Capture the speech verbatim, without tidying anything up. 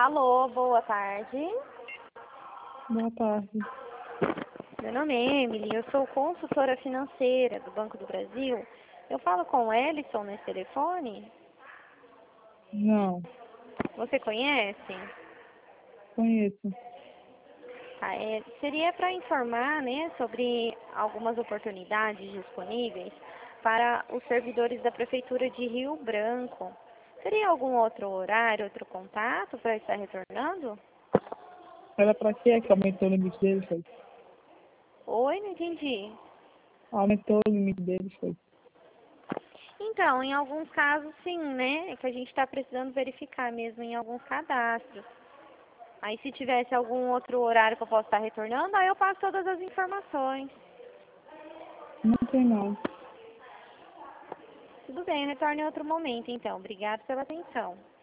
Alô, boa tarde. Boa tarde. Meu nome é Emily, eu sou consultora financeira do Banco do Brasil. Eu falo com o Ellison nesse telefone? Não, Você conhece? conheço. Ah, é, seria para informar, né, sobre algumas oportunidades disponíveis para os servidores da Prefeitura de Rio Branco. Seria algum outro horário, outro contato para estar retornando? Era para que que aumentou o limite deles, foi? Oi, não entendi. Aumentou o limite deles, foi? Então, em alguns casos sim, né? É que a gente está precisando verificar mesmo em alguns cadastros. Aí se tivesse algum outro horário que eu possa estar retornando, aí eu passo todas as informações. Não tem não. Tudo bem, eu retorno em outro momento então. Obrigada pela atenção.